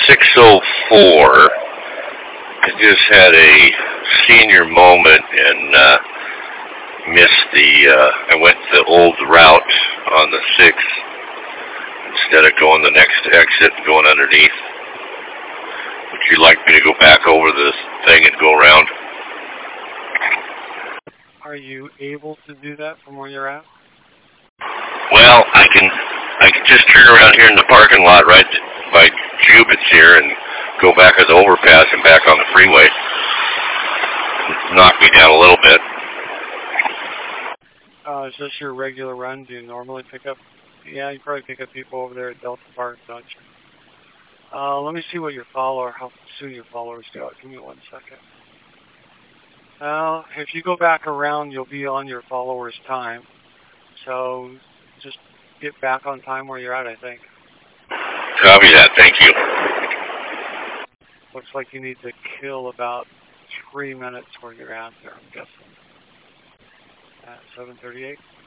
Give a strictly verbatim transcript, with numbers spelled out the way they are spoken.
six oh four. I just had a senior moment and uh, missed the, uh, I went the old route on the sixth instead of going the next exit and going underneath. Would you like me to go back over this thing and go around? Are you able to do that from where you're at? Well, I can I can just turn around here in the parking lot right by Jubit's here and go back at the overpass and back on the freeway. Knock me down a little bit. Uh, is this your regular run? Do you normally pick up? Yeah, you probably pick up people over there at Delta Park, don't you? Uh, let me see what your follower, how soon your followers go. Give me one second. Well, if you go back around, you'll be on your followers' time. So just get back on time where you're at, I think. Copy that. Thank you. Looks like you need to kill about three minutes where you're at there, I'm guessing. At seven thirty-eight.